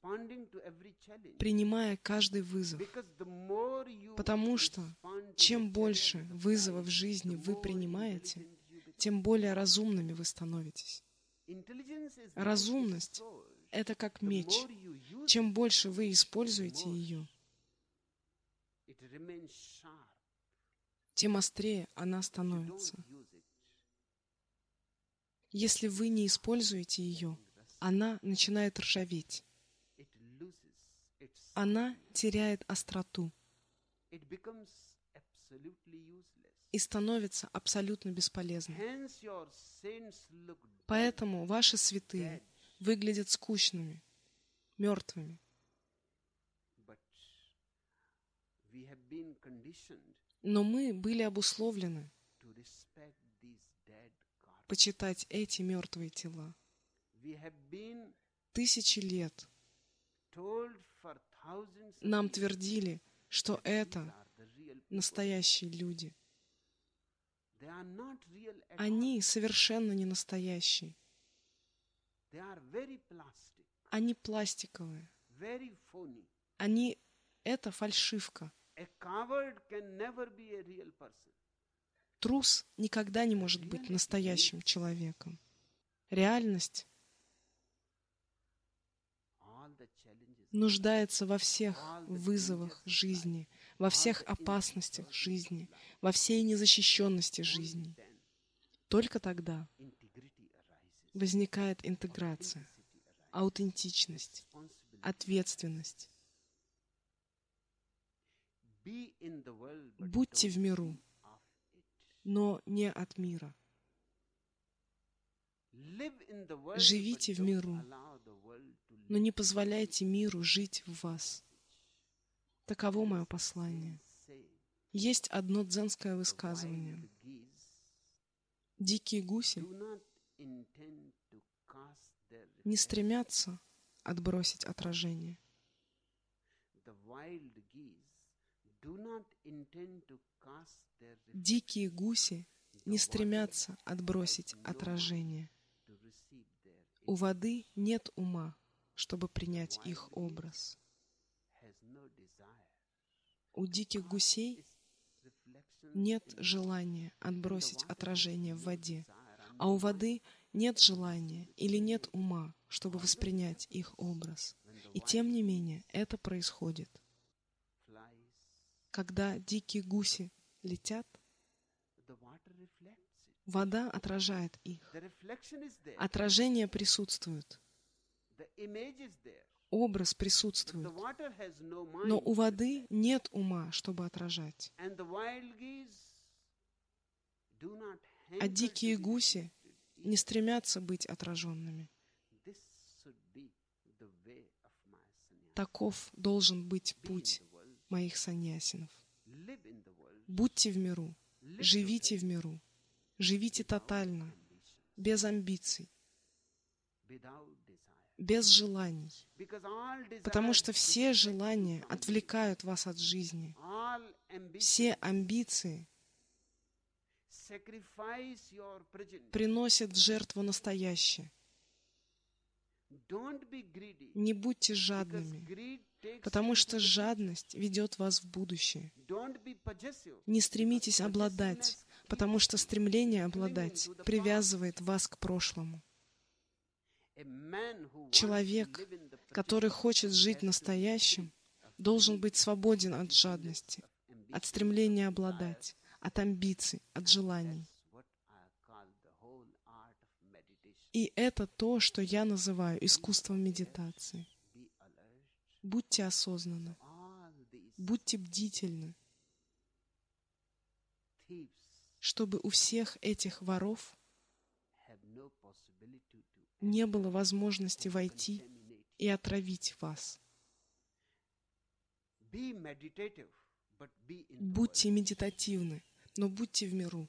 принимая каждый вызов. Потому что чем больше вызовов в жизни вы принимаете, тем более разумными вы становитесь. Разумность — это как меч. Чем больше вы используете ее, тем острее она становится. Если вы не используете ее, она начинает ржаветь. Она теряет остроту и становится абсолютно бесполезной. Поэтому ваши святые выглядят скучными, мертвыми. Но мы были обусловлены почитать эти мертвые тела. Тысячи лет нам твердили, что это настоящие люди. Они совершенно не настоящие. Они пластиковые. Они — это фальшивка. Трус никогда не может быть настоящим человеком. Реальность нуждается во всех вызовах жизни, во всех опасностях жизни, во всей незащищенности жизни. Только тогда возникает интеграция, аутентичность, ответственность. Будьте в миру, но не от мира. Живите в миру, но не позволяйте миру жить в вас. Таково мое послание. Есть одно дзенское высказывание. Дикие гуси не стремятся отбросить отражение. Дикие гуси не стремятся отбросить отражение. У воды нет ума, чтобы принять их образ. У диких гусей нет желания отбросить отражение в воде, а у воды нет желания или нет ума, чтобы воспринять их образ. И тем не менее это происходит. Когда дикие гуси летят, вода отражает их. Отражение присутствует. Образ присутствует. Но у воды нет ума, чтобы отражать. А дикие гуси не стремятся быть отраженными. Таков должен быть путь моих саньясинов. Будьте в миру, живите в миру, живите тотально, без амбиций, без желаний, потому что все желания отвлекают вас от жизни. Все амбиции приносят в жертву настоящее. Не будьте жадными, потому что жадность ведет вас в будущее. Не стремитесь обладать, потому что стремление обладать привязывает вас к прошлому. Человек, который хочет жить настоящим, должен быть свободен от жадности, от стремления обладать, от амбиций, от желаний. И это то, что я называю искусством медитации. Будьте осознанны, будьте бдительны, чтобы у всех этих воров не было возможности войти и отравить вас. Будьте медитативны, но будьте в миру.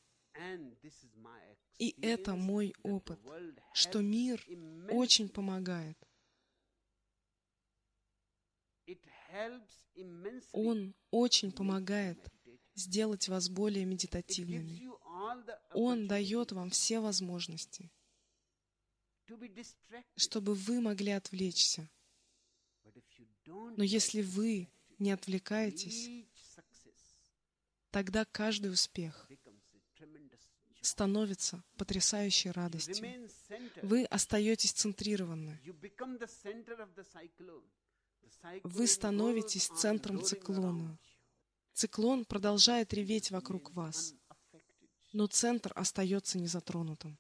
И это мой опыт, что мир очень помогает. Он очень помогает сделать вас более медитативными. Он дает вам все возможности, чтобы вы могли отвлечься. Но если вы не отвлекаетесь, тогда каждый успех становится потрясающей радостью. Вы остаетесь центрированы. Вы становитесь центром циклона. Циклон продолжает реветь вокруг вас, но центр остается незатронутым.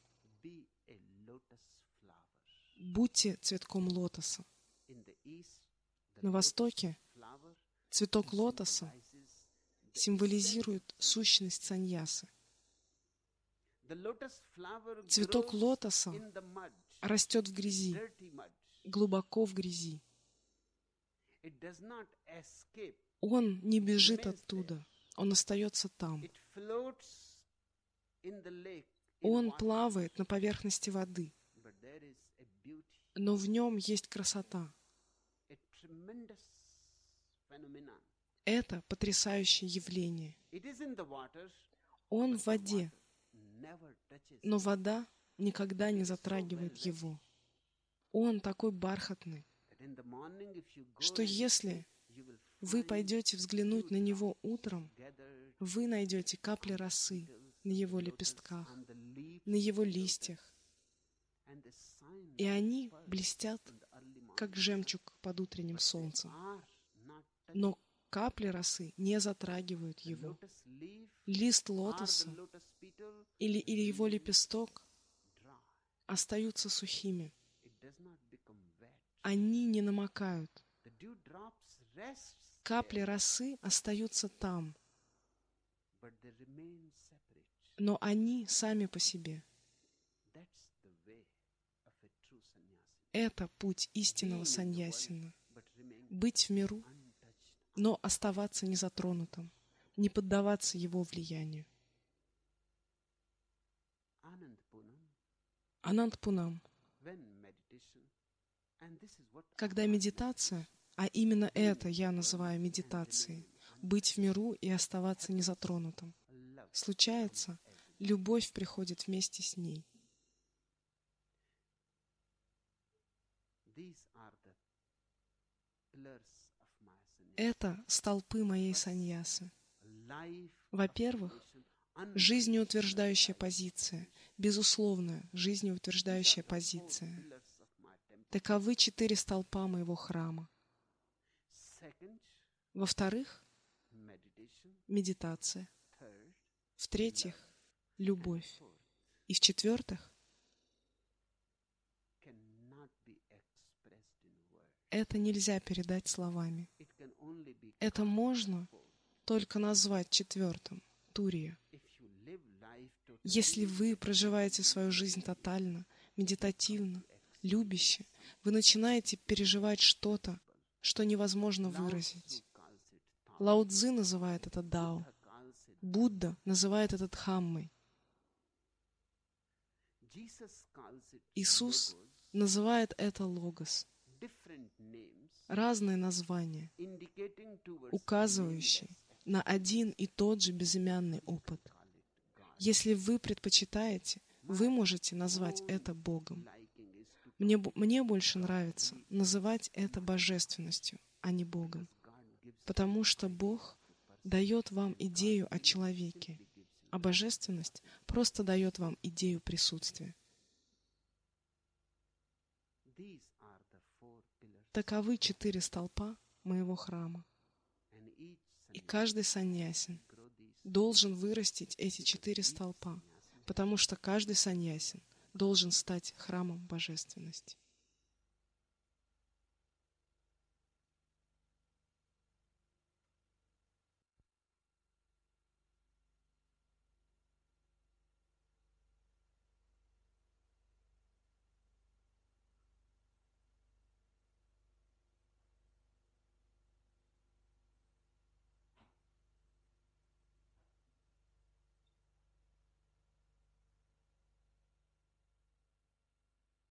Будьте цветком лотоса. На Востоке цветок лотоса символизирует сущность саньясы. Цветок лотоса растет в грязи, глубоко в грязи. Он не бежит оттуда, он остается там. Он плавает на поверхности воды, но в нем есть красота. Это потрясающее явление. Он в воде, но вода никогда не затрагивает его. Он такой бархатный, что если вы пойдете взглянуть на него утром, вы найдете капли росы на его лепестках, на его листьях, и они блестят, как жемчуг под утренним солнцем. Но капли росы не затрагивают его. Лист лотоса или его лепесток остаются сухими. Они не намокают. Капли росы остаются там, но они сами по себе. Это путь истинного саньясина. Быть в миру, но оставаться незатронутым, не поддаваться его влиянию. Анандпунам. Когда медитация, а именно это я называю медитацией, быть в миру и оставаться незатронутым, случается, любовь приходит вместе с ней. Это столпы моей саньясы. Во-первых, жизнеутверждающая позиция, безусловная жизнеутверждающая позиция. Таковы 4 столпа моего храма. Во-вторых, медитация. В-третьих, любовь. И в-четвертых, это нельзя передать словами. Это можно только назвать четвертым, турия. Если вы проживаете свою жизнь тотально, медитативно, любяще, вы начинаете переживать что-то, что невозможно выразить. Лао Цзы называет это дао. Будда называет это дхаммой. Иисус называет это логос. Разные названия, указывающие на один и тот же безымянный опыт. Если вы предпочитаете, вы можете назвать это Богом. Мне больше нравится называть это божественностью, а не Богом, потому что Бог дает вам идею о человеке, а божественность просто дает вам идею присутствия. Таковы 4 столпа моего храма. И каждый саньясин должен вырастить эти 4 столпа, потому что каждый саньясин должен стать храмом божественности.